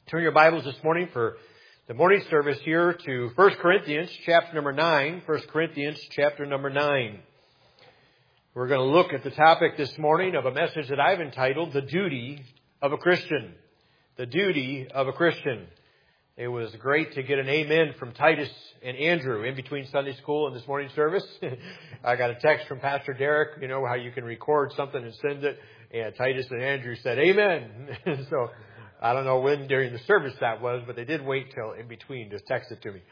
Turn your Bibles this morning for the morning service here to 1 Corinthians chapter number 9. 1 Corinthians chapter number 9. We're going to look at the topic this morning of a message that I've entitled, The Duty of a Christian. The Duty of a Christian. It was great to get an amen from Titus and Andrew in between Sunday school and this morning service. I got a text from Pastor Derek, you know how you can record something and send it. And Titus and Andrew said, amen. So I don't know when during the service that was, but they did wait till in between to text it to me.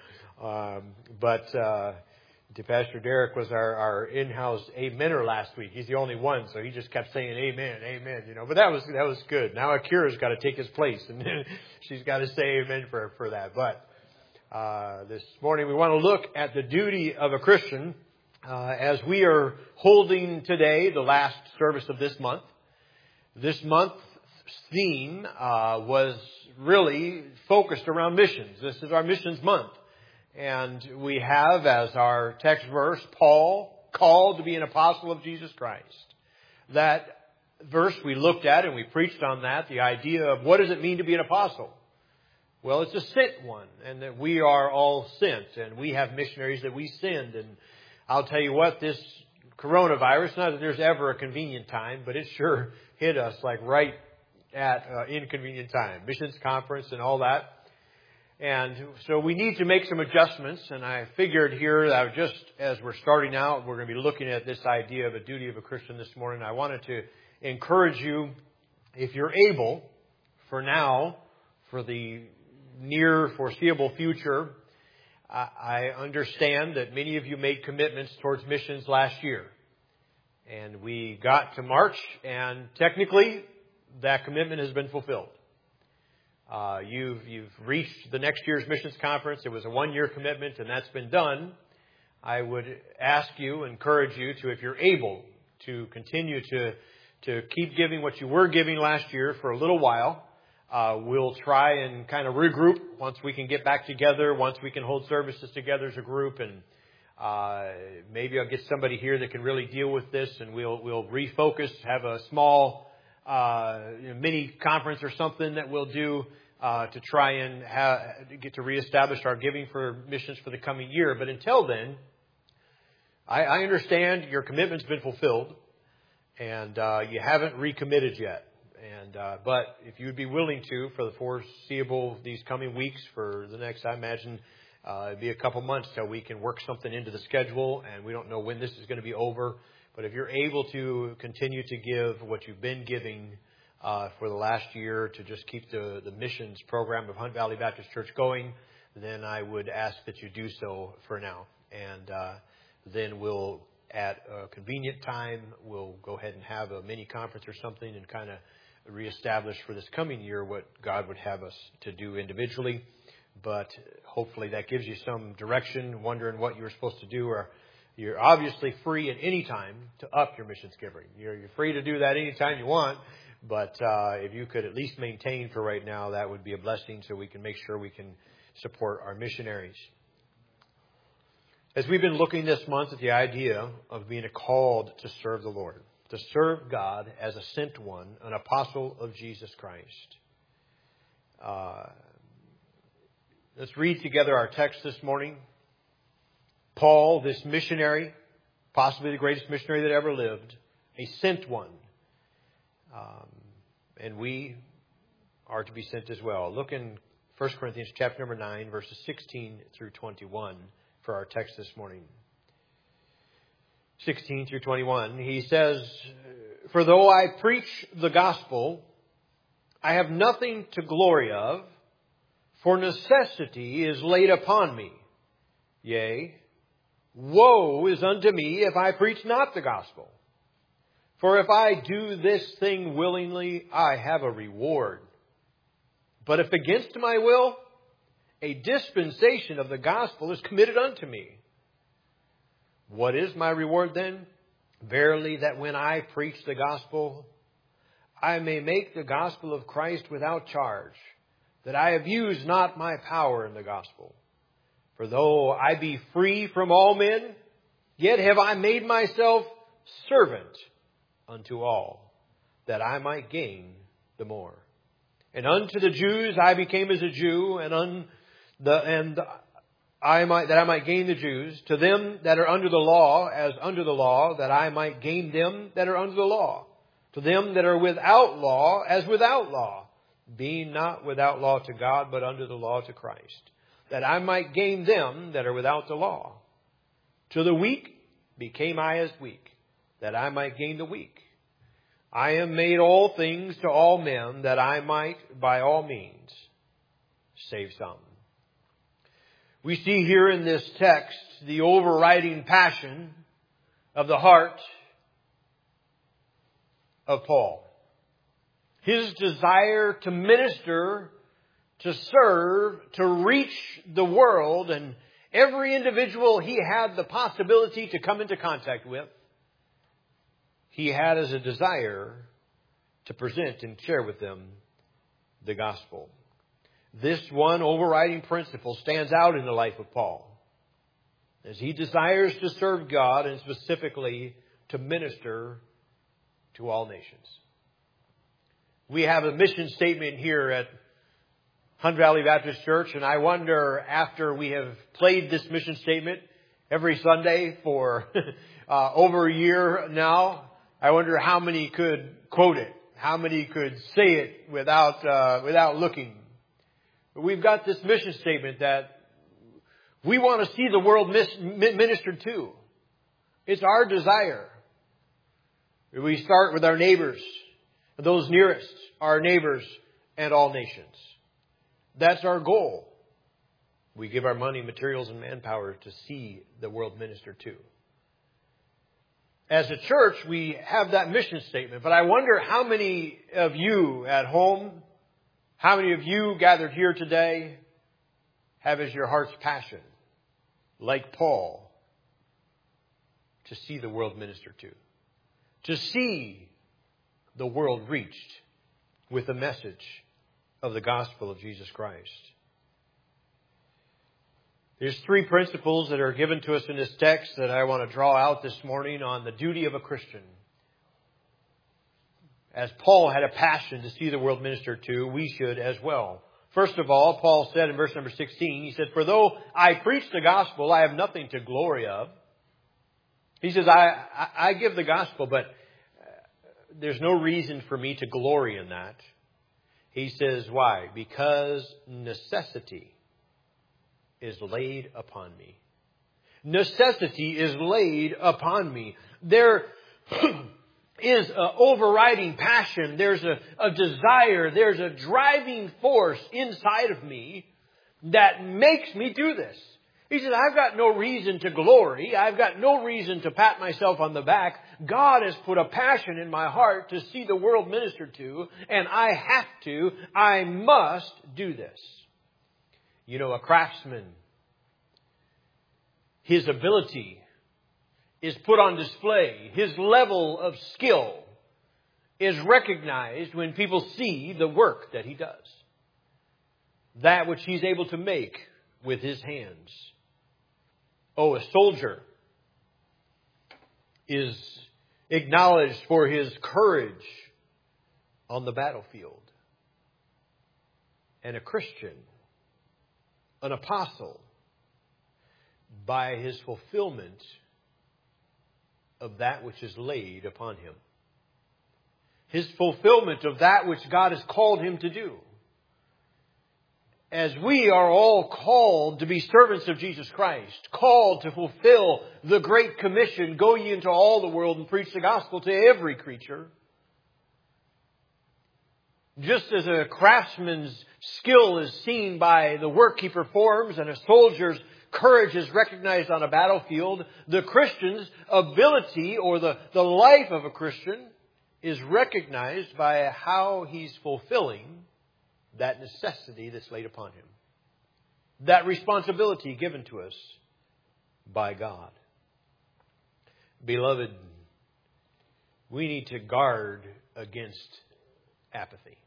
Pastor Derek was our in-house amener last week. He's the only one, so he just kept saying amen, amen, you know. But that was good. Now Akira's got to take his place, and she's got to say amen for that. But this morning we want to look at the duty of a Christian as we are holding today the last service of this month. This month's theme was really focused around missions. This is our missions month. And we have as our text verse, Paul, called to be an apostle of Jesus Christ. That verse we looked at and we preached on that, the idea of what does it mean to be an apostle? Well, it's a sent one, and that we are all sent, and we have missionaries that we send. And I'll tell you what, this coronavirus, not that there's ever a convenient time, but it sure hit us like right at inconvenient time. Missions conference and all that. And so we need to make some adjustments. And I figured here that just as we're starting out, we're going to be looking at this idea of a duty of a Christian this morning. I wanted to encourage you, if you're able, for now, for the near foreseeable future, I understand that many of you made commitments towards missions last year. And we got to March, and technically that commitment has been fulfilled. You've reached the next year's missions conference. It was a 1-year commitment, and that's been done. I would ask you, encourage you to, if you're able, to continue to keep giving what you were giving last year for a little while. We'll try and kind of regroup once we can get back together, once we can hold services together as a group, and maybe I'll get somebody here that can really deal with this, and we'll refocus, have a small mini conference or something that we'll do to try and get to reestablish our giving for missions for the coming year. But until then, I understand your commitment's been fulfilled, and you haven't recommitted yet. But if you would be willing to, for the foreseeable these coming weeks, for the next, I imagine, it'd be a couple months till we can work something into the schedule, and we don't know when this is going to be over. But if you're able to continue to give what you've been giving for the last year to just keep the missions program of Hunt Valley Baptist Church going, then I would ask that you do so for now. And then we'll, at a convenient time, we'll go ahead and have a mini conference or something and kind of reestablish for this coming year what God would have us to do individually. But hopefully that gives you some direction, wondering what you were supposed to do, or you're obviously free at any time to up your missions giving. You're free to do that anytime you want, but if you could at least maintain for right now, that would be a blessing so we can make sure we can support our missionaries. As we've been looking this month at the idea of being called to serve the Lord, to serve God as a sent one, an apostle of Jesus Christ. Let's read together our text this morning. Paul, this missionary, possibly the greatest missionary that ever lived, a sent one. And we are to be sent as well. Look in 1 Corinthians chapter number 9, verses 16 through 21 for our text this morning. 16 through 21, he says, "For though I preach the gospel, I have nothing to glory of, for necessity is laid upon me. Yea, woe is unto me if I preach not the gospel. For if I do this thing willingly, I have a reward. But if against my will, a dispensation of the gospel is committed unto me. What is my reward then? Verily, that when I preach the gospel, I may make the gospel of Christ without charge, that I abuse not my power in the gospel. For though I be free from all men, yet have I made myself servant unto all, that I might gain the more. And unto the Jews I became as a Jew, that I might gain the Jews. To them that are under the law, as under the law, that I might gain them that are under the law. To them that are without law, as without law, being not without law to God, but under the law to Christ, that I might gain them that are without the law. To the weak became I as weak, that I might gain the weak. I am made all things to all men, that I might by all means save some. We see here in this text the overriding passion of the heart of Paul. His desire to minister, to serve, to reach the world and every individual he had the possibility to come into contact with, he had as a desire to present and share with them the gospel. This one overriding principle stands out in the life of Paul, as he desires to serve God and specifically to minister to all nations. We have a mission statement here at Hunt Valley Baptist Church, and I wonder, after we have played this mission statement every Sunday for over a year now, I wonder how many could quote it, how many could say it without looking. But we've got this mission statement that we want to see the world ministered to. It's our desire. We start with our neighbors, those nearest, our neighbors, and all nations. That's our goal. We give our money, materials, and manpower to see the world ministered to. As a church, we have that mission statement, but I wonder how many of you at home, how many of you gathered here today have as your heart's passion, like Paul, to see the world ministered to see the world reached with the message of the gospel of Jesus Christ. There's three principles that are given to us in this text that I want to draw out this morning on the duty of a Christian. As Paul had a passion to see the world ministered to, we should as well. First of all, Paul said in verse number 16, he said, "For though I preach the gospel, I have nothing to glory of." He says, I give the gospel, but there's no reason for me to glory in that. He says, why? Because necessity is laid upon me. Necessity is laid upon me. There is an overriding passion. There's a desire. There's a driving force inside of me that makes me do this. He says, I've got no reason to glory. I've got no reason to pat myself on the back. God has put a passion in my heart to see the world ministered to, and I must do this. You know, a craftsman, his ability is put on display. His level of skill is recognized when people see the work that he does. That which he's able to make with his hands. Oh, a soldier is acknowledged for his courage on the battlefield. And a Christian, an apostle, by his fulfillment of that which is laid upon him. His fulfillment of that which God has called him to do. As we are all called to be servants of Jesus Christ, called to fulfill the Great Commission, go ye into all the world and preach the gospel to every creature. Just as a craftsman's skill is seen by the work he performs and a soldier's courage is recognized on a battlefield, the Christian's ability or the life of a Christian is recognized by how he's fulfilling that necessity that's laid upon him. That responsibility given to us by God. Beloved, we need to guard against apathy.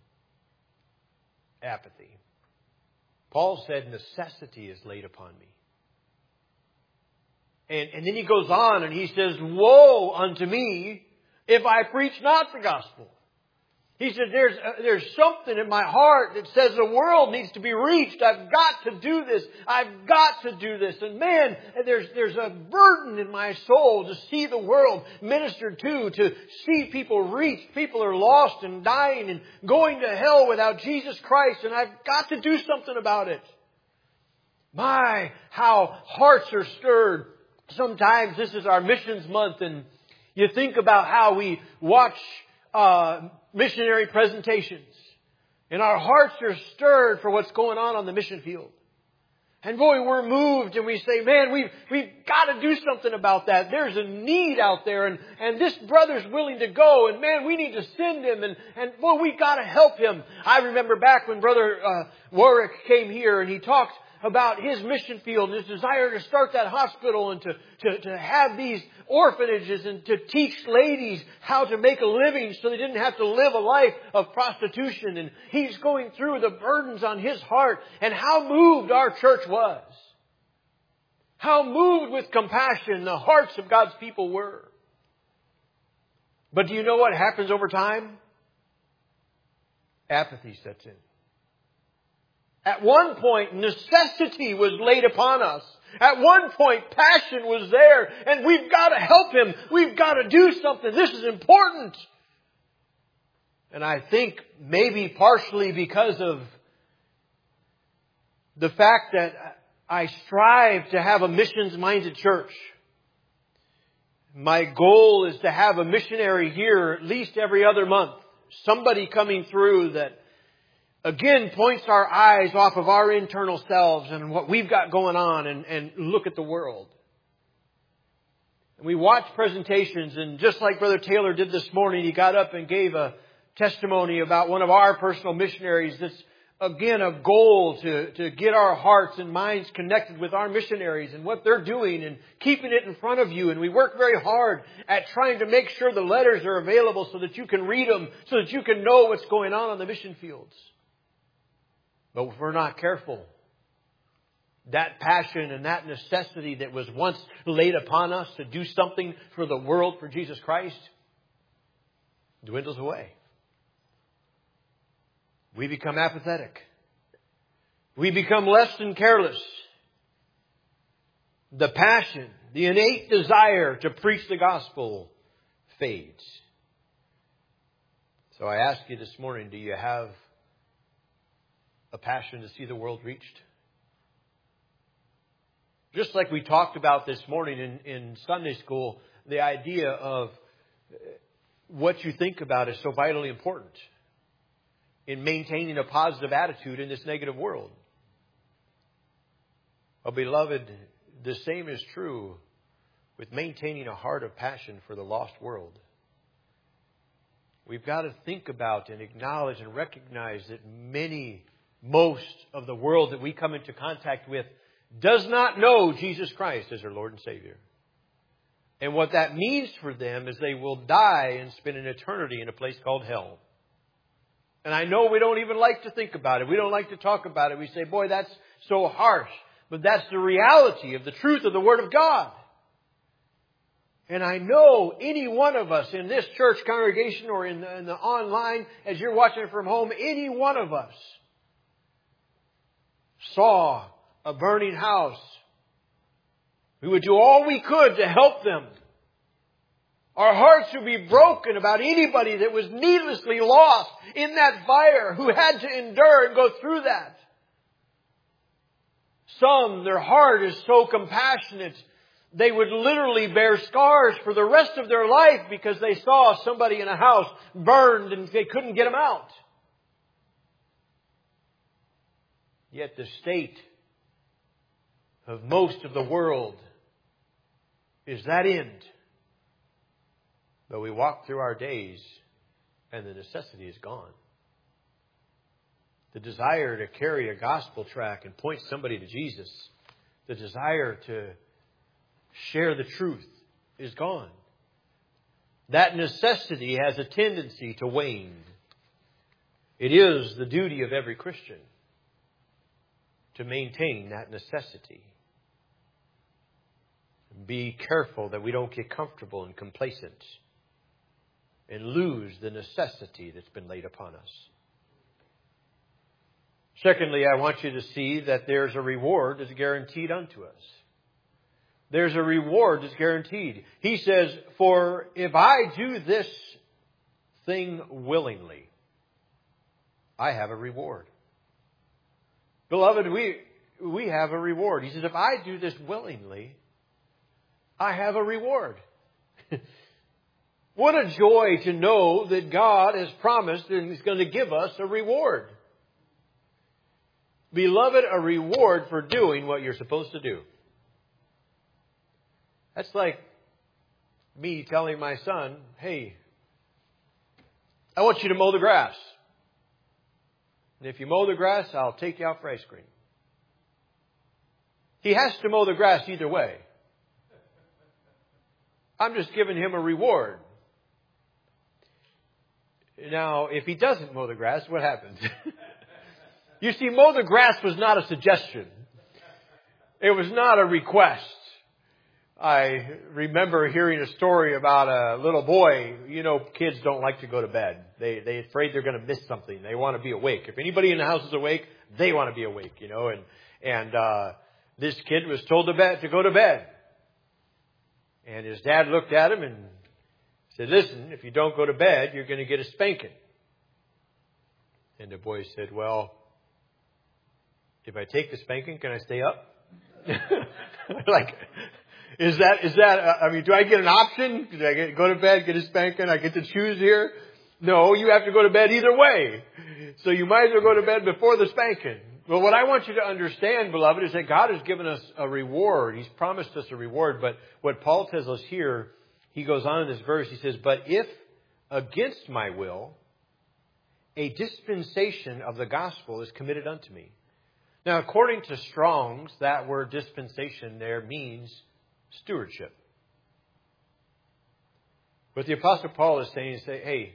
Apathy. Paul said, necessity is laid upon me. And then he goes on and he says, woe unto me if I preach not the gospel. He said, there's something in my heart that says the world needs to be reached. I've got to do this. I've got to do this. And man, there's a burden in my soul to see the world ministered to see people reached. People are lost and dying and going to hell without Jesus Christ. And I've got to do something about it. My, how hearts are stirred. Sometimes this is our missions month, and you think about how we watch missionary presentations, and our hearts are stirred for what's going on the mission field. And boy, we're moved, and we say, man, we've got to do something about that. There's a need out there, and this brother's willing to go, and man, we need to send him, and boy, we've got to help him. I remember back when Brother Warwick came here, and he talked about his mission field and his desire to start that hospital and to have these orphanages and to teach ladies how to make a living so they didn't have to live a life of prostitution. And he's going through the burdens on his heart, and how moved our church was. How moved with compassion the hearts of God's people were. But do you know what happens over time? Apathy sets in. At one point, necessity was laid upon us. At one point, passion was there. And we've got to help him. We've got to do something. This is important. And I think maybe partially because of the fact that I strive to have a missions-minded church. My goal is to have a missionary here at least every other month. Somebody coming through that again points our eyes off of our internal selves and what we've got going on and look at the world. And we watch presentations, and just like Brother Taylor did this morning, he got up and gave a testimony about one of our personal missionaries. That's again a goal to get our hearts and minds connected with our missionaries and what they're doing and keeping it in front of you. And we work very hard at trying to make sure the letters are available so that you can read them, so that you can know what's going on the mission fields. But if we're not careful, that passion and that necessity that was once laid upon us to do something for the world for Jesus Christ dwindles away. We become apathetic. We become less than careless. The passion, the innate desire to preach the gospel fades. So I ask you this morning, do you have a passion to see the world reached? Just like we talked about this morning in Sunday school, the idea of what you think about is so vitally important in maintaining a positive attitude in this negative world. Well, beloved, the same is true with maintaining a heart of passion for the lost world. We've got to think about and acknowledge and recognize that most of the world that we come into contact with does not know Jesus Christ as their Lord and Savior. And what that means for them is they will die and spend an eternity in a place called hell. And I know we don't even like to think about it. We don't like to talk about it. We say, boy, that's so harsh. But that's the reality of the truth of the Word of God. And I know any one of us in this church congregation or in the online, as you're watching it from home, any one of us saw a burning house. We would do all we could to help them. Our hearts would be broken about anybody that was needlessly lost in that fire, who had to endure and go through that. Some, their heart is so compassionate, they would literally bear scars for the rest of their life because they saw somebody in a house burned and they couldn't get them out. Yet the state of most of the world is that end. But we walk through our days and the necessity is gone. The desire to carry a gospel tract and point somebody to Jesus, the desire to share the truth is gone. That necessity has a tendency to wane. It is the duty of every Christian to maintain that necessity. Be careful that we don't get comfortable and complacent. and lose the necessity that's been laid upon us. Secondly, I want you to see that there's a reward that's guaranteed unto us. There's a reward that's guaranteed. He says, for if I do this thing willingly, I have a reward. Beloved, we have a reward. He says, if I do this willingly, I have a reward. What a joy to know that God has promised and is going to give us a reward. Beloved, a reward for doing what you're supposed to do. That's like me telling my son, hey, I want you to mow the grass. And if you mow the grass, I'll take you out for ice cream. He has to mow the grass either way. I'm just giving him a reward. Now, if he doesn't mow the grass, what happens? You see, mow the grass was not a suggestion. It was not a request. I remember hearing a story about a little boy. You know, kids don't like to go to bed. They're afraid they're going to miss something. They want to be awake. If anybody in the house is awake, they want to be awake, you know. And this kid was told to go to bed. And his dad looked at him and said, listen, if you don't go to bed, you're going to get a spanking. And the boy said, well, if I take the spanking, can I stay up? Like, is that, I mean, do I get an option? Do I go to bed, get a spanking? I get to choose here? No, you have to go to bed either way. So you might as well go to bed before the spanking. Well, what I want you to understand, beloved, is that God has given us a reward. He's promised us a reward. But what Paul tells us here, he goes on in this verse, he says, but if against my will, a dispensation of the gospel is committed unto me. Now, according to Strong's, that word dispensation there means stewardship. What the Apostle Paul is saying is, hey,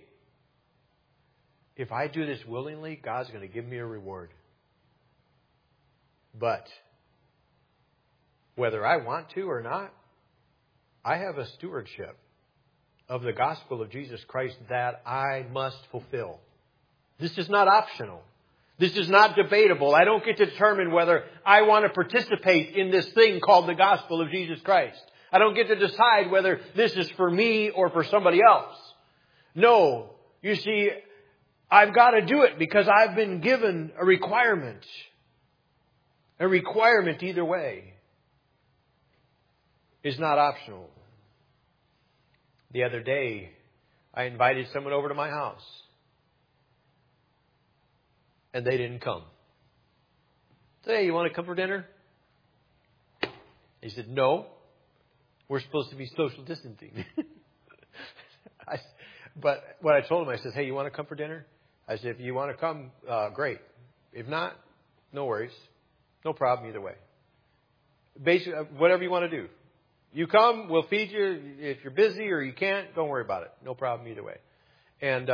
if I do this willingly, God's going to give me a reward. But whether I want to or not, I have a stewardship of the gospel of Jesus Christ that I must fulfill. This is not optional. This is not debatable. I don't get to determine whether I want to participate in this thing called the gospel of Jesus Christ. I don't get to decide whether this is for me or for somebody else. No. You see, I've got to do it because I've been given a requirement. A requirement either way is not optional. The other day, I invited someone over to my house. And they didn't come. I said, hey, you want to come for dinner? He said, no. We're supposed to be social distancing. But what I told him, I said, hey, you want to come for dinner? I said, if you want to come, great. If not, no worries. No problem either way. Basically, whatever you want to do. You come, we'll feed you. If you're busy or you can't, don't worry about it. No problem either way. And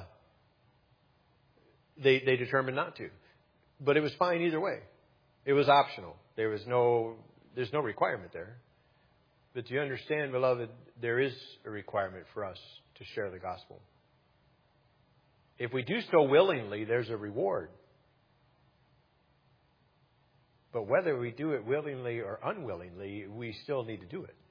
they determined not to. But it was fine either way. It was optional. There's no requirement there. But do you understand, beloved, there is a requirement for us to share the gospel. If we do so willingly, there's a reward. But whether we do it willingly or unwillingly, we still need to do it.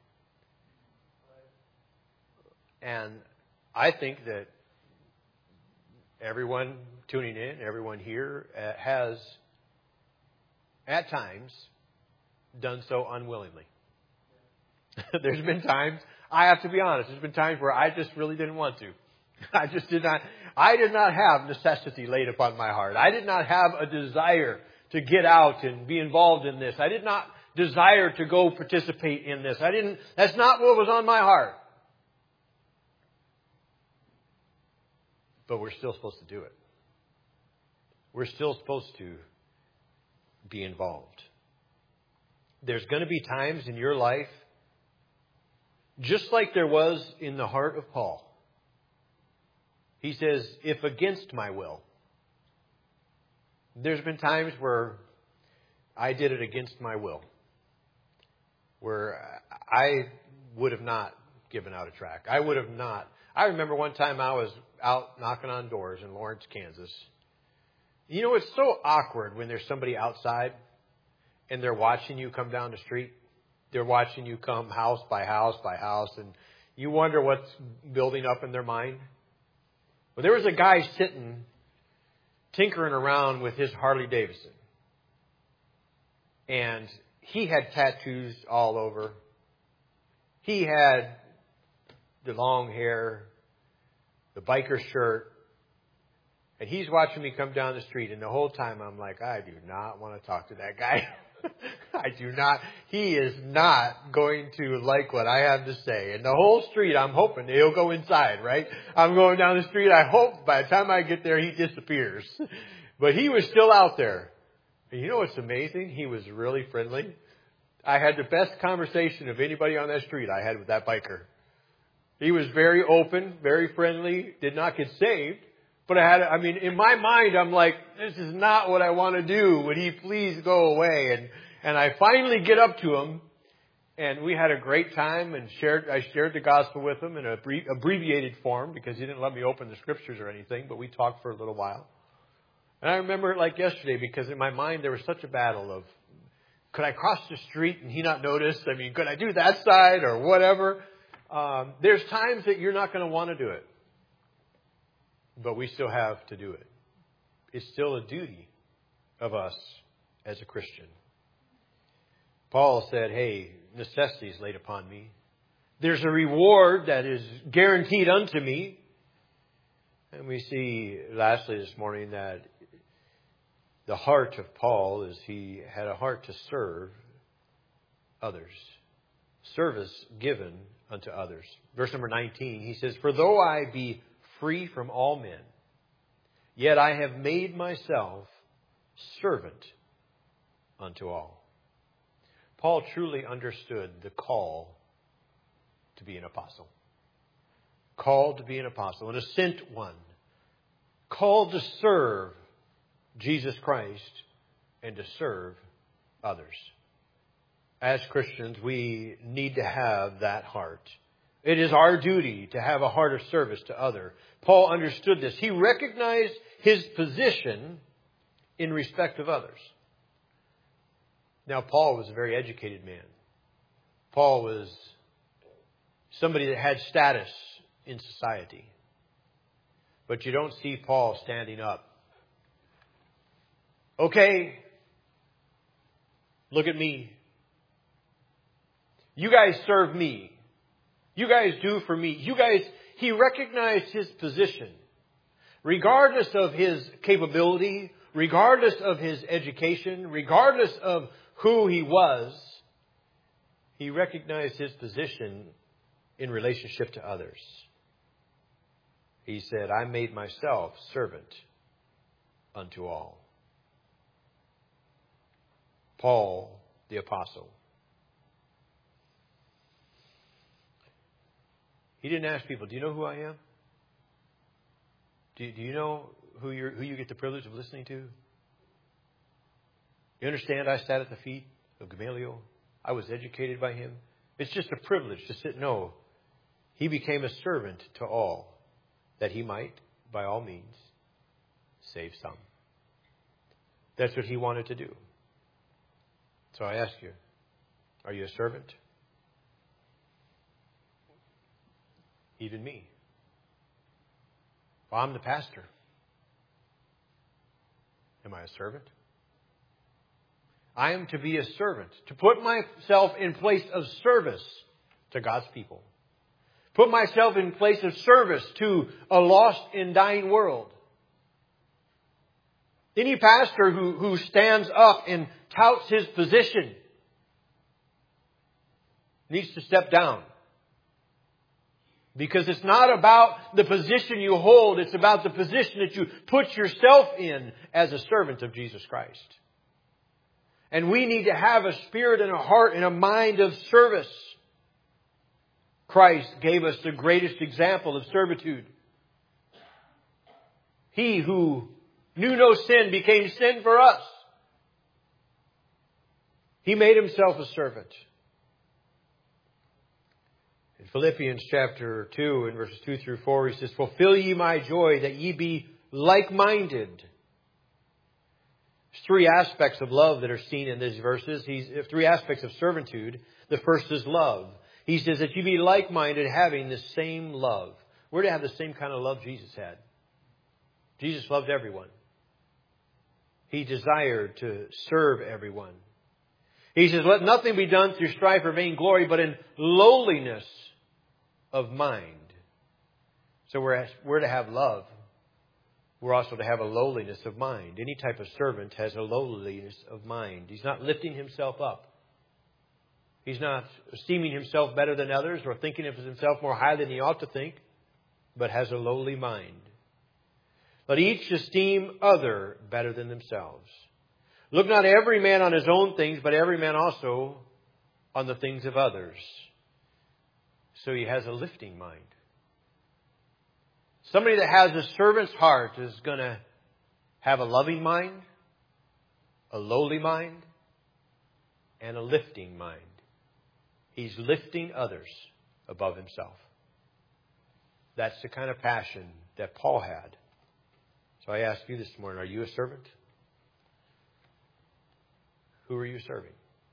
And I think that everyone tuning in, everyone here has, at times, done so unwillingly. There's been times, I have to be honest, there's been times where I just really didn't want to. I did not have necessity laid upon my heart. I did not have a desire to get out and be involved in this. I did not desire to go participate in this. That's not what was on my heart. But we're still supposed to do it. We're still supposed to be involved. There's going to be times in your life, just like there was in the heart of Paul. He says, if against my will. There's been times where I did it against my will. Where I would have not given out a tract. I would have not. I remember one time I was out knocking on doors in Lawrence, Kansas. You know, it's so awkward when there's somebody outside and they're watching you come down the street. They're watching you come house by house by house, and you wonder what's building up in their mind. Well, there was a guy sitting, tinkering around with his Harley Davidson. And he had tattoos all over. He had the long hair, the biker shirt. And he's watching me come down the street. And the whole time I'm like, I do not want to talk to that guy. I do not. He is not going to like what I have to say. And the whole street, I'm hoping he'll go inside, right? I'm going down the street. I hope by the time I get there, he disappears. But he was still out there. And you know what's amazing? He was really friendly. I had the best conversation of anybody on that street I had with that biker. He was very open, very friendly, did not get saved. But in my mind, I'm like, this is not what I want to do. Would he please go away? And I finally get up to him, and we had a great time, and I shared the gospel with him in an abbreviated form because he didn't let me open the scriptures or anything, but we talked for a little while. And I remember it like yesterday because in my mind there was such a battle of, could I cross the street and he not notice? I mean, could I do that side or whatever? There's times that you're not going to want to do it. But we still have to do it. It's still a duty of us as a Christian. Paul said, hey, necessity is laid upon me. There's a reward that is guaranteed unto me. And we see lastly this morning that the heart of Paul is he had a heart to serve others. Service given unto others. Verse number 19, he says, for though I be free from all men, yet I have made myself servant unto all. Paul truly understood the call to be an apostle. Called to be an apostle, an sent one. Called to serve Jesus Christ and to serve others. As Christians, we need to have that heart. It is our duty to have a heart of service to others. Paul understood this. He recognized his position in respect of others. Now, Paul was a very educated man. Paul was somebody that had status in society. But you don't see Paul standing up. Okay, look at me. You guys serve me. You guys do for me. He recognized his position. Regardless of his capability, regardless of his education, regardless of who he was, he recognized his position in relationship to others. He said, I made myself servant unto all. Paul, the apostle. He didn't ask people, do you know who I am? Do you know who you get the privilege of listening to? You understand I sat at the feet of Gamaliel? I was educated by him. It's just a privilege to sit. No. He became a servant to all, that he might, by all means, save some. That's what he wanted to do. So I ask you, are you a servant? Even me. Well, I'm the pastor. Am I a servant? I am to be a servant, to put myself in place of service to God's people. Put myself in place of service to a lost and dying world. Any pastor who stands up and touts his position needs to step down. Because it's not about the position you hold, it's about the position that you put yourself in as a servant of Jesus Christ. And we need to have a spirit and a heart and a mind of service. Christ gave us the greatest example of servitude. He who knew no sin became sin for us. He made himself a servant. And Philippians chapter 2 and verses 2 through 4, he says, "Fulfill ye my joy, that ye be like-minded." There's three aspects of love that are seen in these verses. Three aspects of servitude. The first is love. He says that you be like-minded, having the same love. We're to have the same kind of love Jesus had. Jesus loved everyone. He desired to serve everyone. He says, "Let nothing be done through strife or vainglory, but in lowliness of mind." So we're to have love. We're also to have a lowliness of mind. Any type of servant has a lowliness of mind. He's not lifting himself up. He's not esteeming himself better than others or thinking of himself more highly than he ought to think, but has a lowly mind. Let each esteem other better than themselves. Look not every man on his own things, but every man also on the things of others. So he has a lifting mind. Somebody that has a servant's heart is going to have a loving mind, a lowly mind, and a lifting mind. He's lifting others above himself. That's the kind of passion that Paul had. So I ask you this morning, are you a servant? Who are you serving?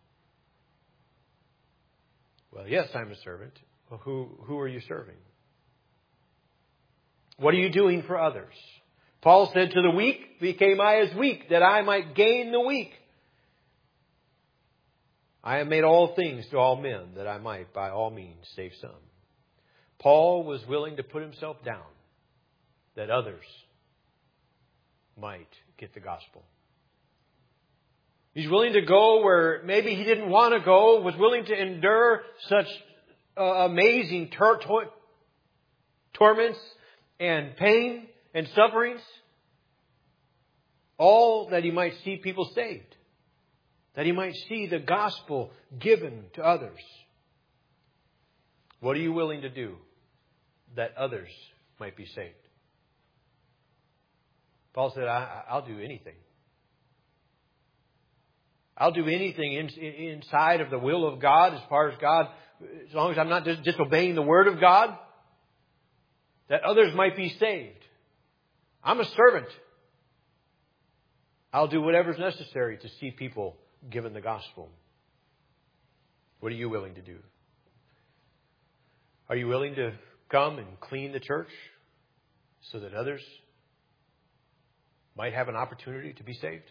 Well, yes, I'm a servant. Well, who are you serving? What are you doing for others? Paul said, "To the weak became I as weak, that I might gain the weak. I have made all things to all men, that I might by all means save some." Paul was willing to put himself down, that others might get the gospel. He's willing to go where maybe he didn't want to go, was willing to endure such amazing torments and pain and sufferings, all that he might see people saved, that he might see the gospel given to others. What are you willing to do that others might be saved? Paul said, I'll do anything. I'll do anything inside of the will of God, as far as God, as long as I'm not disobeying the word of God, that others might be saved. I'm a servant. I'll do whatever's necessary to see people given the gospel. What are you willing to do? Are you willing to come and clean the church so that others might have an opportunity to be saved?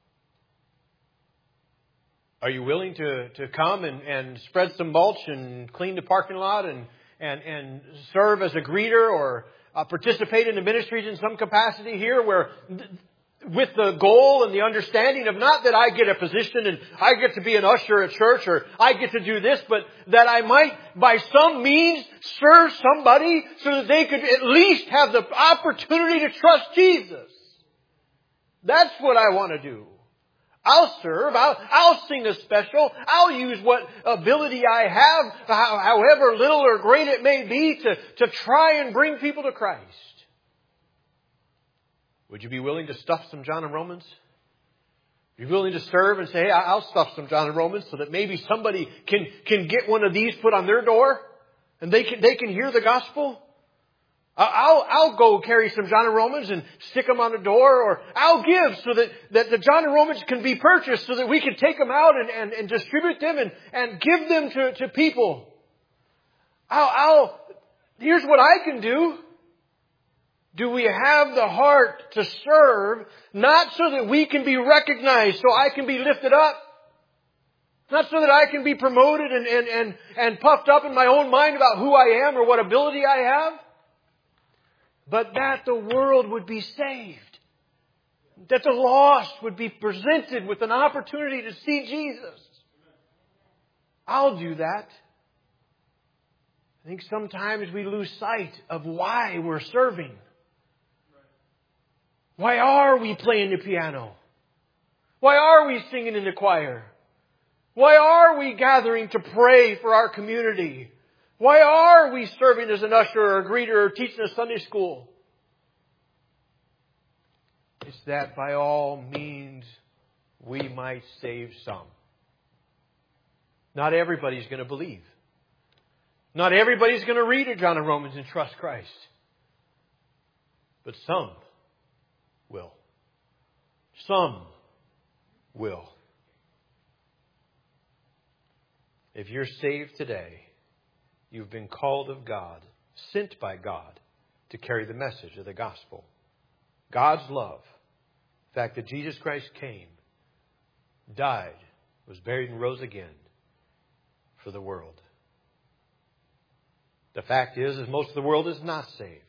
Are you willing to come and spread some mulch and clean the parking lot and serve as a greeter or participate in the ministries in some capacity here, where with the goal and the understanding of not that I get a position and I get to be an usher at church or I get to do this, but that I might by some means serve somebody so that they could at least have the opportunity to trust Jesus. That's what I want to do. I'll serve. I'll sing a special. I'll use what ability I have, however little or great it may be, to try and bring people to Christ. Would you be willing to stuff some John and Romans? Are you willing to serve and say, "Hey, I'll stuff some John and Romans so that maybe somebody can get one of these put on their door and they can hear the gospel"? I'll go carry some John and Romans and stick them on the door, or I'll give so that the John and Romans can be purchased so that we can take them out and distribute them and give them to people. Here's what I can do. Do we have the heart to serve, not so that we can be recognized, so I can be lifted up? Not so that I can be promoted and puffed up in my own mind about who I am or what ability I have, but that the world would be saved. That the lost would be presented with an opportunity to see Jesus. I'll do that. I think sometimes we lose sight of why we're serving. Why are we playing the piano? Why are we singing in the choir? Why are we gathering to pray for our community? Why are we serving as an usher or a greeter or teaching a Sunday school? It's that by all means we might save some. Not everybody's going to believe. Not everybody's going to read John and Romans and trust Christ. But some will. Some will. If you're saved today, you've been called of God, sent by God, to carry the message of the gospel. God's love. The fact that Jesus Christ came, died, was buried and rose again for the world. The fact is most of the world is not saved.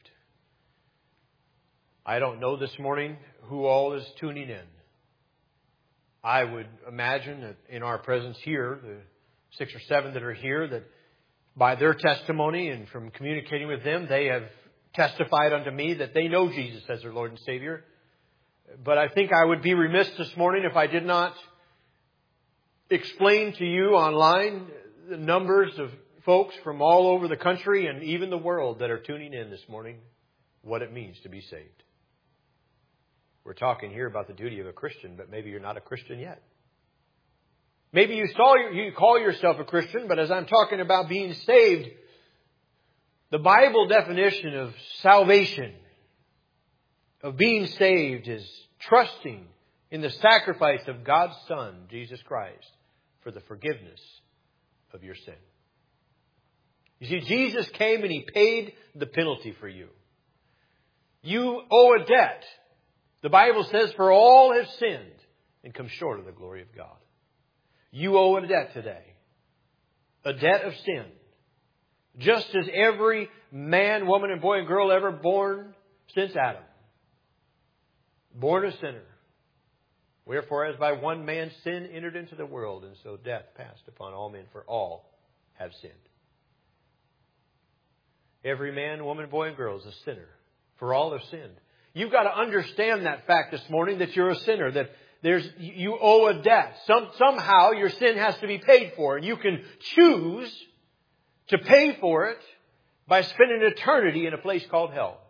I don't know this morning who all is tuning in. I would imagine that in our presence here, the 6 or 7 that are here, that by their testimony and from communicating with them, they have testified unto me that they know Jesus as their Lord and Savior. But I think I would be remiss this morning if I did not explain to you online the numbers of folks from all over the country and even the world that are tuning in this morning, what it means to be saved. We're talking here about the duty of a Christian, but maybe you're not a Christian yet. Maybe you call yourself a Christian, but as I'm talking about being saved, the Bible definition of salvation, of being saved, is trusting in the sacrifice of God's Son, Jesus Christ, for the forgiveness of your sin. You see, Jesus came and He paid the penalty for you. You owe a debt. The Bible says, for all have sinned and come short of the glory of God. You owe a debt today. A debt of sin. Just as every man, woman, and boy and girl ever born since Adam. Born a sinner. Wherefore, as by one man sin entered into the world, and so death passed upon all men, for all have sinned. Every man, woman, boy, and girl is a sinner. For all have sinned. You've got to understand that fact this morning, that you're a sinner, that you owe a debt. Somehow your sin has to be paid for. And you can choose to pay for it by spending eternity in a place called hell.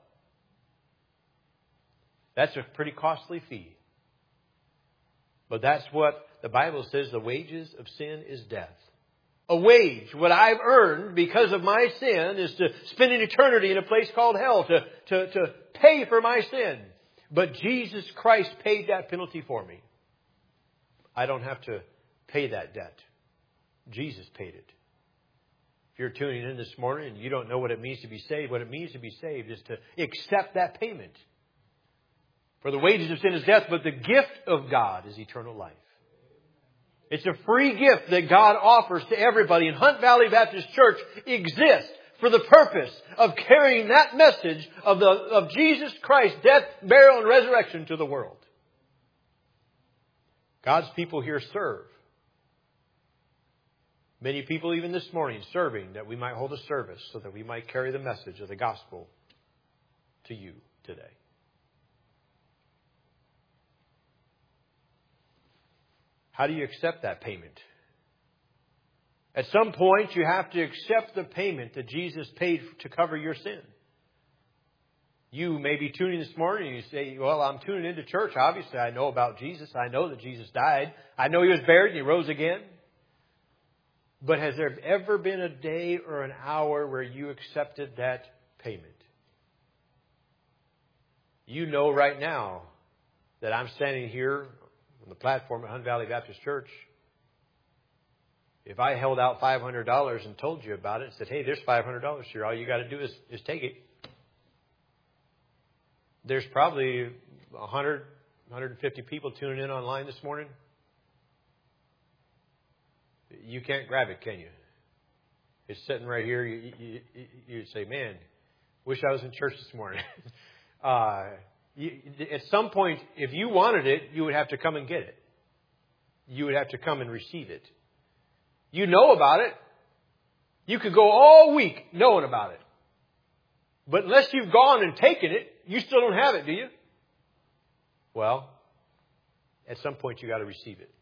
That's a pretty costly fee. But that's what the Bible says, the wages of sin is death. A wage, what I've earned because of my sin, is to spend an eternity in a place called hell, to pay for my sin. But Jesus Christ paid that penalty for me. I don't have to pay that debt. Jesus paid it. If you're tuning in this morning and you don't know what it means to be saved, what it means to be saved is to accept that payment. For the wages of sin is death, but the gift of God is eternal life. It's a free gift that God offers to everybody. And Hunt Valley Baptist Church exists for the purpose of carrying that message of Jesus Christ's death, burial, and resurrection to the world. God's people here serve. Many people even this morning serving that we might hold a service so that we might carry the message of the gospel to you today. How do you accept that payment? At some point, you have to accept the payment that Jesus paid to cover your sin. You may be tuning this morning and you say, well, I'm tuning into church. Obviously, I know about Jesus. I know that Jesus died. I know He was buried and He rose again. But has there ever been a day or an hour where you accepted that payment? You know right now that I'm standing here on the platform at Hunt Valley Baptist Church. If I held out $500 and told you about it and said, hey, there's $500 here. All you got to do is take it. There's probably 100, 150 people tuning in online this morning. You can't grab it, can you? It's sitting right here. You say, man, wish I was in church this morning. At some point, if you wanted it, you would have to come and get it. You would have to come and receive it. You know about it. You could go all week knowing about it. But unless you've gone and taken it, you still don't have it, do you? Well, at some point you got to receive it.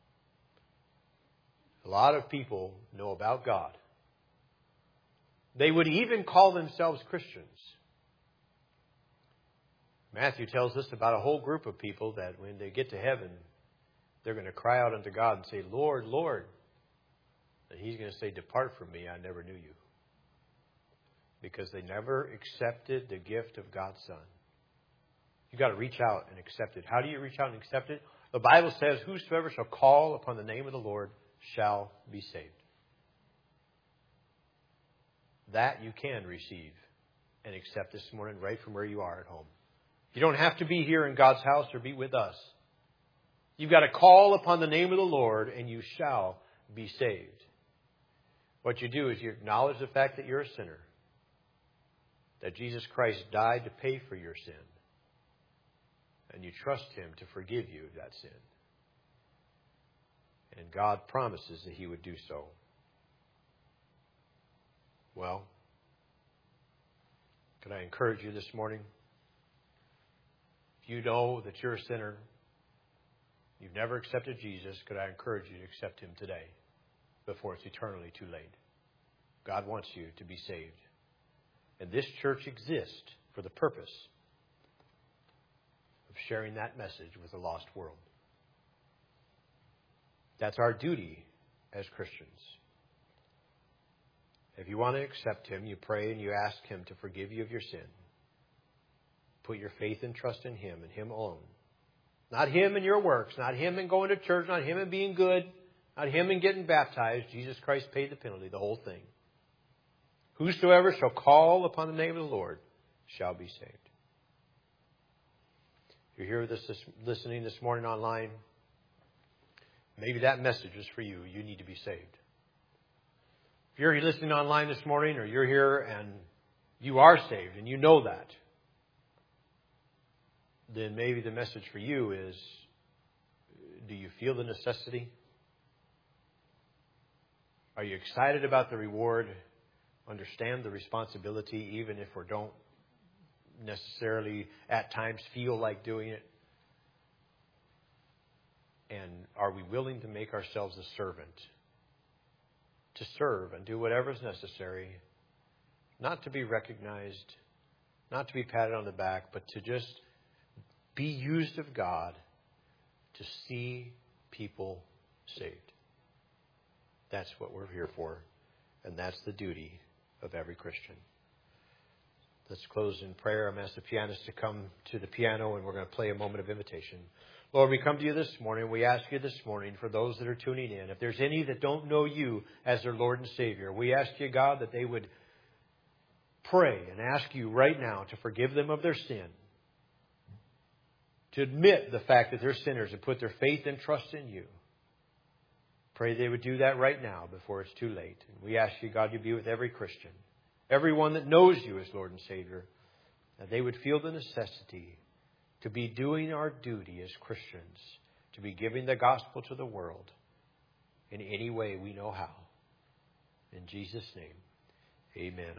A lot of people know about God. They would even call themselves Christians. Matthew tells us about a whole group of people that when they get to heaven, they're going to cry out unto God and say, Lord, Lord. And He's going to say, depart from me, I never knew you. because they never accepted the gift of God's Son. You've got to reach out and accept it. How do you reach out and accept it? The Bible says, whosoever shall call upon the name of the Lord shall be saved. That you can receive and accept this morning right from where you are at home. You don't have to be here in God's house or be with us. You've got to call upon the name of the Lord and you shall be saved. What you do is you acknowledge the fact that you're a sinner, that Jesus Christ died to pay for your sin, and you trust Him to forgive you that sin. And God promises that He would do so. Well, could I encourage you this morning? If you know that you're a sinner, you've never accepted Jesus, could I encourage you to accept Him today before it's eternally too late? God wants you to be saved. And this church exists for the purpose of sharing that message with a lost world. That's our duty as Christians. If you want to accept Him, you pray and you ask Him to forgive you of your sin. Put your faith and trust in Him and Him alone. Not Him and your works, not Him and going to church, not Him and being good, not Him and getting baptized. Jesus Christ paid the penalty, the whole thing. Whosoever shall call upon the name of the Lord shall be saved. If you're here with us listening this morning online, maybe that message is for you. You need to be saved. If you're listening online this morning, or you're here and you are saved and you know that, then maybe the message for you is, do you feel the necessity? Are you excited about the reward? Understand the responsibility, even if we don't necessarily at times feel like doing it? And are we willing to make ourselves a servant? To serve and do whatever is necessary, not to be recognized, not to be patted on the back, but to just be used of God to see people saved. That's what we're here for, and that's the duty of every Christian. Let's close in prayer. I'm asked the pianist to come to the piano, and we're going to play a moment of invitation. Lord, we come to you this morning. We ask you this morning for those that are tuning in, if there's any that don't know you as their Lord and Savior, we ask you, God, that they would pray and ask you right now to forgive them of their sin, to admit the fact that they're sinners and put their faith and trust in you. Pray they would do that right now before it's too late. And we ask you, God, you be with every Christian, everyone that knows you as Lord and Savior, that they would feel the necessity to be doing our duty as Christians, to be giving the gospel to the world in any way we know how. In Jesus' name, amen.